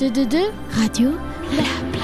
222 Radio Blabla.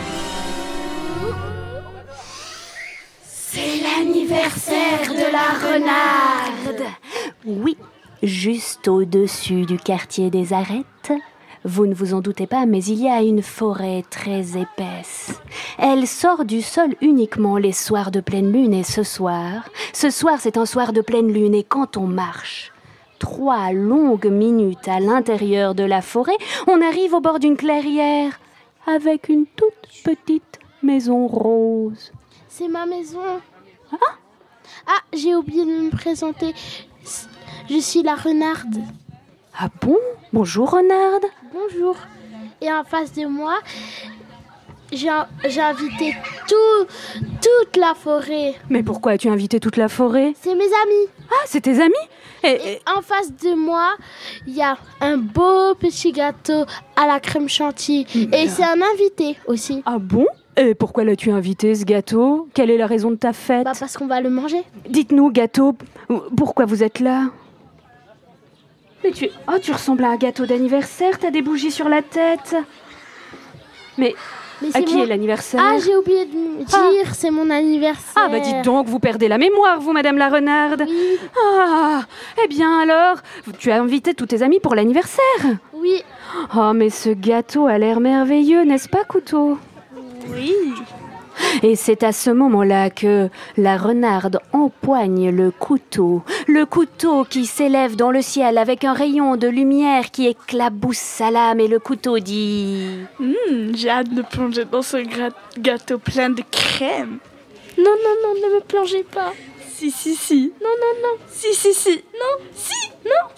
C'est l'anniversaire de la renarde. Oui, juste au-dessus du quartier des Arêtes. Vous ne vous en doutez pas, mais il y a une forêt très épaisse. Elle sort du sol uniquement les soirs de pleine lune, et ce soir, c'est un soir de pleine lune, et quand on marche 3 longues minutes à l'intérieur de la forêt, on arrive au bord d'une clairière avec une toute petite maison rose. C'est ma maison. Ah, j'ai oublié de me présenter. Je suis la renarde. Ah bon? Bonjour renarde. Bonjour. Et en face de moi, j'ai invité toute la forêt. Mais pourquoi as-tu invité toute la forêt? C'est mes amis. Ah, c'est tes amis? Et en face de moi, il y a un beau petit gâteau à la crème chantilly. Et c'est un invité aussi. Ah bon? Et pourquoi l'as-tu invité, ce gâteau? Quelle est la raison de ta fête? Parce qu'on va le manger. Dites-nous, gâteau, pourquoi vous êtes là? Mais tu ressembles à un gâteau d'anniversaire, t'as des bougies sur la tête. Mais à qui est l'anniversaire? Ah, j'ai oublié de me dire, c'est mon anniversaire. Ah, dites donc, vous perdez la mémoire, vous, Madame la renarde. Oui. Ah, eh bien alors, tu as invité tous tes amis pour l'anniversaire? Oui. Oh, mais ce gâteau a l'air merveilleux, n'est-ce pas, Couteau? Oui. Et c'est à ce moment-là que la renarde empoigne le couteau qui s'élève dans le ciel avec un rayon de lumière qui éclabousse sa lame, et le couteau dit: J'ai hâte de plonger dans ce gâteau plein de crème. Non, ne me plongez pas. Si. Non. Si. Non, si.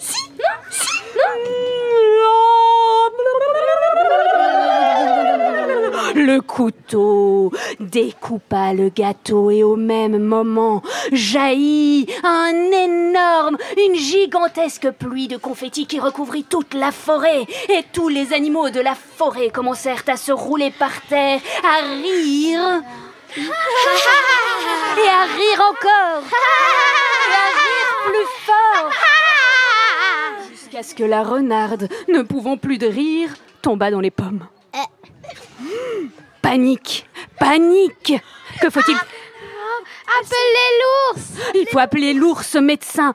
Le couteau découpa le gâteau, et au même moment jaillit une gigantesque pluie de confettis qui recouvrit toute la forêt, et tous les animaux de la forêt commencèrent à se rouler par terre, à rire et à rire encore et à rire plus fort, jusqu'à ce que la renarde, ne pouvant plus de rire, tomba dans les pommes. Panique! Que faut-il? Appelez l'ours. Il faut appeler l'ours médecin.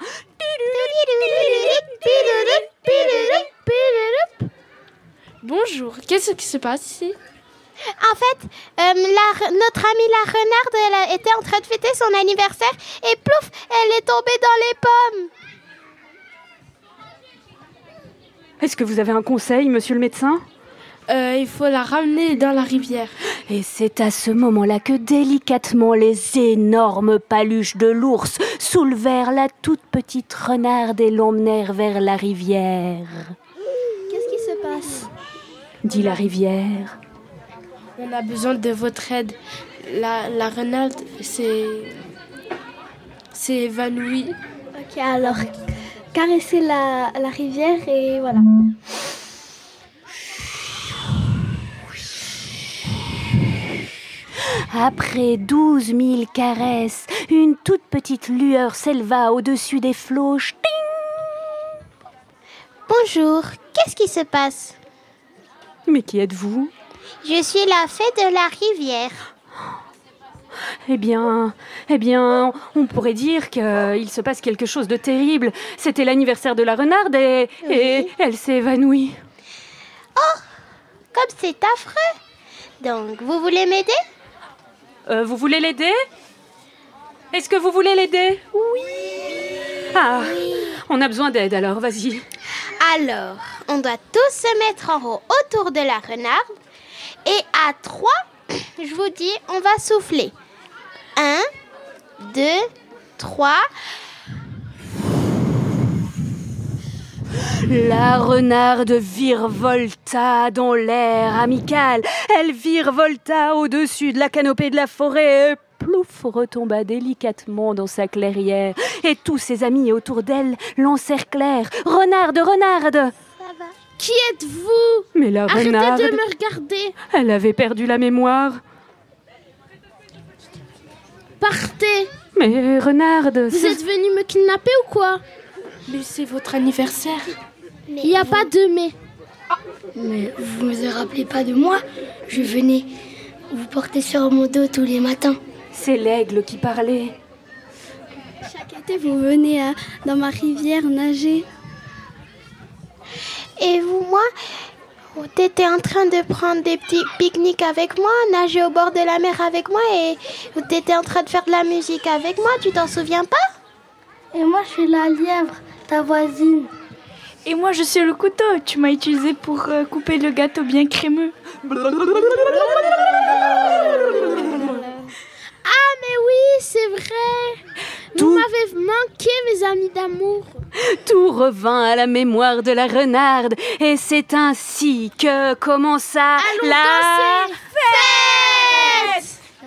Bonjour, qu'est-ce qui se passe ici? En fait, notre amie la renarde, elle était en train de fêter son anniversaire et plouf, elle est tombée dans les pommes. Est-ce que vous avez un conseil, monsieur le médecin? Il faut la ramener dans la rivière. Et c'est à ce moment-là que délicatement les énormes paluches de l'ours soulevèrent la toute petite renarde et l'emmenèrent vers la rivière. Qu'est-ce qui se passe? Dit la rivière. On a besoin de votre aide. La renarde s'est évanouie. Ok, alors, caressez la rivière et voilà. Après 12 000 caresses, une toute petite lueur s'éleva au-dessus des flots. Ch'ting! Bonjour, qu'est-ce qui se passe? Mais qui êtes-vous? Je suis la fée de la rivière. Eh bien, on pourrait dire qu'il se passe quelque chose de terrible. C'était l'anniversaire de la renarde et elle s'est évanouie. Oh, comme c'est affreux. Donc, vous voulez m'aider? Vous voulez l'aider? Est-ce que vous voulez l'aider? Oui. Ah, on a besoin d'aide alors, vas-y. Alors, on doit tous se mettre en haut autour de la renarde. Et à 3, je vous dis, on va souffler. 1, 2, 3. La renarde virevolta dans l'air amical. Elle virevolta au-dessus de la canopée de la forêt et plouf retomba délicatement dans sa clairière. Et tous ses amis autour d'elle l'encerclèrent. Renarde! Ça va. Qui êtes-vous? Mais la renarde... Arrêtez de me regarder. Elle avait perdu la mémoire. Partez. Mais renarde... Vous êtes venu me kidnapper ou quoi? Mais c'est votre anniversaire. Il n'y a pas de mais. Mais vous ne vous rappelez pas de moi? Je venais vous porter sur mon dos tous les matins. C'est l'aigle qui parlait. Chaque été, vous venez dans ma rivière nager. Et vous, moi, t'étais en train de prendre des petits pique-niques avec moi, nager au bord de la mer avec moi et t'étais en train de faire de la musique avec moi, tu t'en souviens pas? Et moi, je suis la lièvre, ta voisine. Et moi, je suis le couteau. Tu m'as utilisé pour couper le gâteau bien crémeux. Ah, mais oui, c'est vrai. Vous m'avez manqué, mes amis d'amour. Tout revint à la mémoire de la renarde, et c'est ainsi que commença la fête.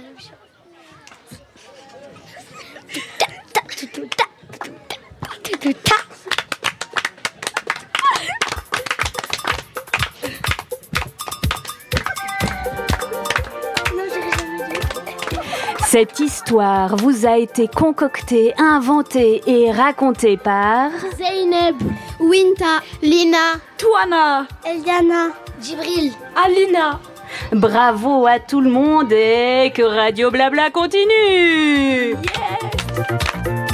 Cette histoire vous a été concoctée, inventée et racontée par Zeynep, Winta, Lina, Touana, Eliana, Djibril. Alina. Bravo à tout le monde et que Radio Blabla continue. Yes.